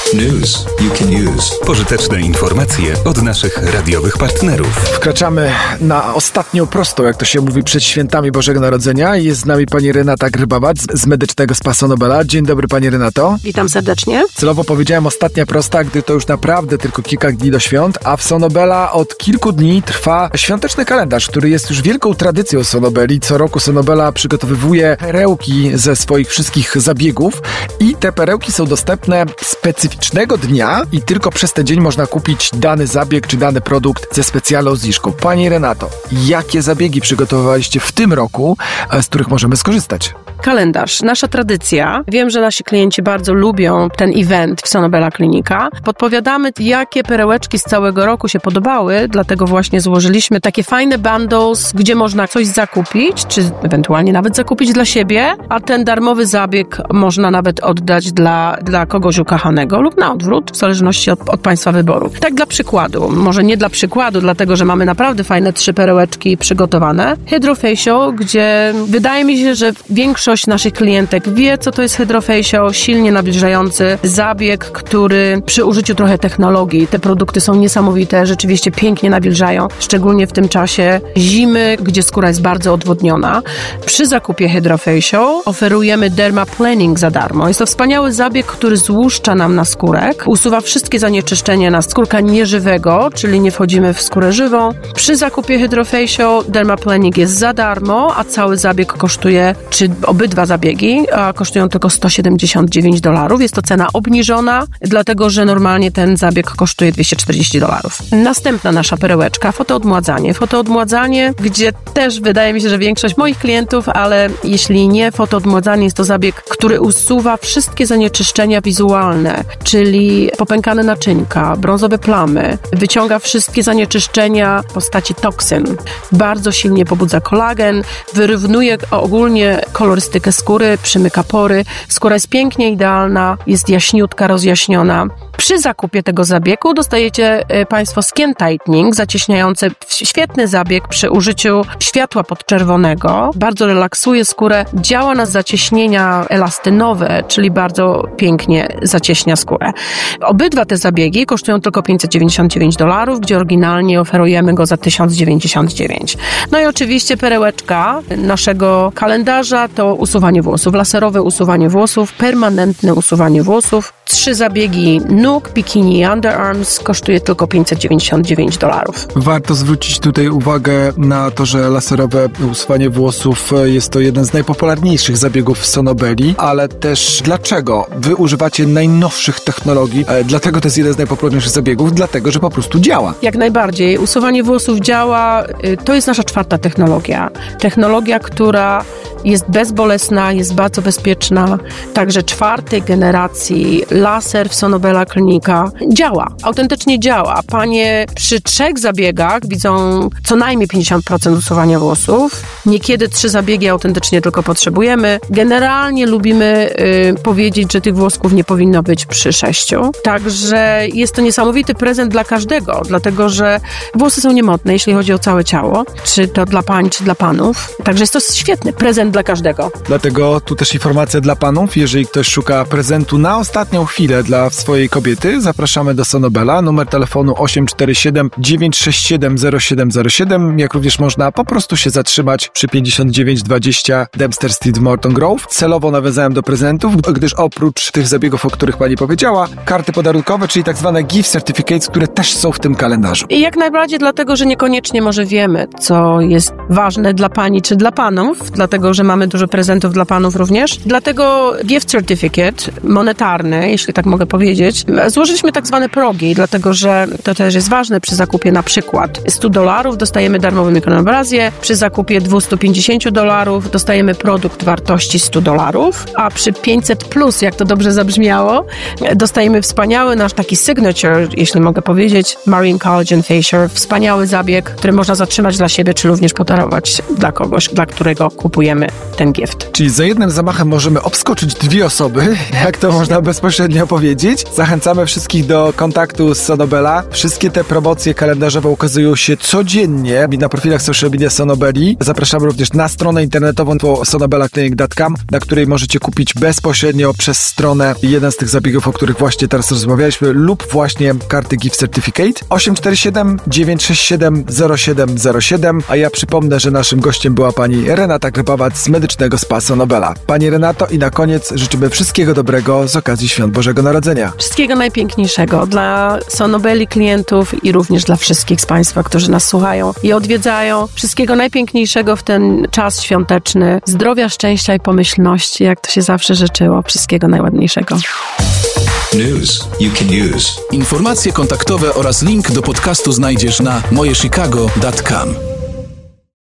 News you can use. Pożyteczne informacje od naszych radiowych partnerów. Wkraczamy na ostatnią prostą, jak to się mówi, przed świętami Bożego Narodzenia. Jest z nami pani Renata Grybawa z Medycznego Spa Sonobela. Dzień dobry, pani Renato. Witam serdecznie. Celowo powiedziałem ostatnia prosta, gdy to już naprawdę tylko kilka dni do świąt, a w Sonobela od kilku dni trwa świąteczny kalendarz, który jest już wielką tradycją Sonobeli. Co roku Sonobela przygotowywuje perełki ze swoich wszystkich zabiegów i te perełki są dostępne specyficznego dnia i tylko przez ten dzień można kupić dany zabieg czy dany produkt ze specjalną zniżką. Pani Renato, jakie zabiegi przygotowywaliście w tym roku, z których możemy skorzystać? Kalendarz, nasza tradycja. Wiem, że nasi klienci bardzo lubią ten event w Sonobela Klinika. Podpowiadamy, jakie perełeczki z całego roku się podobały, dlatego właśnie złożyliśmy takie fajne bundles, gdzie można coś zakupić, czy ewentualnie nawet zakupić dla siebie, a ten darmowy zabieg można nawet oddać dla kogoś ukochanego lub na odwrót, w zależności od Państwa wyboru. Tak dla przykładu, może nie dla przykładu, dlatego, że mamy naprawdę fajne 3 perełeczki przygotowane. Hydrofacial, gdzie wydaje mi się, że większość naszych klientek wie, co to jest hydrofacial, silnie nawilżający zabieg, który przy użyciu trochę technologii, te produkty są niesamowite, rzeczywiście pięknie nawilżają, szczególnie w tym czasie zimy, gdzie skóra jest bardzo odwodniona. Przy zakupie hydrofacial oferujemy dermaplaning za darmo. Jest to wspaniały zabieg, który złuszcza nam naskórek, usuwa wszystkie zanieczyszczenia naskórka nieżywego, czyli nie wchodzimy w skórę żywą. Przy zakupie hydrofacial dermaplaning jest za darmo, a cały zabieg kosztuje, czy obydwa zabiegi kosztują tylko $179. Jest to cena obniżona, dlatego że normalnie ten zabieg kosztuje $240. Następna nasza perełeczka, fotoodmładzanie. Fotoodmładzanie, gdzie też wydaje mi się, że większość moich klientów, ale jeśli nie, fotoodmładzanie jest to zabieg, który usuwa wszystkie zanieczyszczenia wizualne, czyli popękane naczynka, brązowe plamy, wyciąga wszystkie zanieczyszczenia w postaci toksyn. Bardzo silnie pobudza kolagen, wyrównuje ogólnie kolorystykę skóry, przymyka pory. Skóra jest pięknie idealna, jest jaśniutka, rozjaśniona. Przy zakupie tego zabiegu dostajecie Państwo skin tightening, zacieśniający świetny zabieg przy użyciu światła podczerwonego. Bardzo relaksuje skórę, działa na zacieśnienia elastynowe, czyli bardzo pięknie zacieśnia skórę. Obydwa te zabiegi kosztują tylko $599, gdzie oryginalnie oferujemy go za $1099. No i oczywiście perełeczka naszego kalendarza to usuwanie włosów, laserowe usuwanie włosów, permanentne usuwanie włosów. 3 zabiegi nóg, bikini i underarms kosztuje tylko $599. Warto zwrócić tutaj uwagę na to, że laserowe usuwanie włosów jest to jeden z najpopularniejszych zabiegów w Sonobeli, ale też dlaczego wy używacie najnowszych technologii? Dlatego to jest jeden z najpopularniejszych zabiegów, dlatego, że po prostu działa. Jak najbardziej. Usuwanie włosów działa. To jest nasza 4. technologia. Technologia, która jest bezbolesna, jest bardzo bezpieczna. Także 4. generacji laser w Sonobela Klinika działa. Autentycznie działa. Panie przy 3 zabiegach widzą co najmniej 50% usuwania włosów. Niekiedy 3 zabiegi autentycznie tylko potrzebujemy. Generalnie lubimy powiedzieć, że tych włosków nie powinno być przy 6. Także jest to niesamowity prezent dla każdego, dlatego że włosy są niemodne, jeśli chodzi o całe ciało. Czy to dla pań, czy dla panów. Także jest to świetny prezent dla każdego. Dlatego tu też informacja dla panów. Jeżeli ktoś szuka prezentu na ostatnią chwilę dla swojej kobiety, zapraszamy do Sonobela. Numer telefonu 847 967 0707. Jak również można po prostu się zatrzymać przy 5920 Dempster Street w Morton Grove. Celowo nawiązałem do prezentów, gdyż oprócz tych zabiegów, o których pani powiedziała, karty podarunkowe, czyli tak zwane gift certificates, które też są w tym kalendarzu. I jak najbardziej dlatego, że niekoniecznie może wiemy, co jest ważne dla pani czy dla panów, dlatego, że mamy dużo prezentów dla panów również. Dlatego gift certificate monetarny, jeśli tak mogę powiedzieć, złożyliśmy tak zwane progi, dlatego, że to też jest ważne przy zakupie na przykład $100 dostajemy darmową mikroabrazję, przy zakupie $250 dostajemy produkt wartości $100, a przy 500+, jak to dobrze zabrzmiało, dostajemy wspaniały nasz taki signature, jeśli mogę powiedzieć, Marine Collagen Facial, wspaniały zabieg, który można zatrzymać dla siebie, czy również podarować dla kogoś, dla którego kupujemy ten gift. Czyli za jednym zamachem możemy obskoczyć 2 osoby, jak to można bezpośrednio bezpośrednio powiedzieć. Zachęcamy wszystkich do kontaktu z Sonobela. Wszystkie te promocje kalendarzowe ukazują się codziennie na profilach social media Sonobeli. Zapraszamy również na stronę internetową sonobelaclinic.com, na której możecie kupić bezpośrednio przez stronę jeden z tych zabiegów, o których właśnie teraz rozmawialiśmy, lub właśnie karty Gift Certificate 847 967 0707, a ja przypomnę, że naszym gościem była pani Renata Grybawac z Medycznego Spa Sonobela. Pani Renato, i na koniec życzymy wszystkiego dobrego z okazji Świąt Bożego Narodzenia. Wszystkiego najpiękniejszego dla Sonobeli klientów i również dla wszystkich z Państwa, którzy nas słuchają i odwiedzają. Wszystkiego najpiękniejszego w ten czas świąteczny. Zdrowia, szczęścia i pomyślności, jak to się zawsze życzyło. Wszystkiego najładniejszego. News you can use. Informacje kontaktowe oraz link do podcastu znajdziesz na mojechicago.com.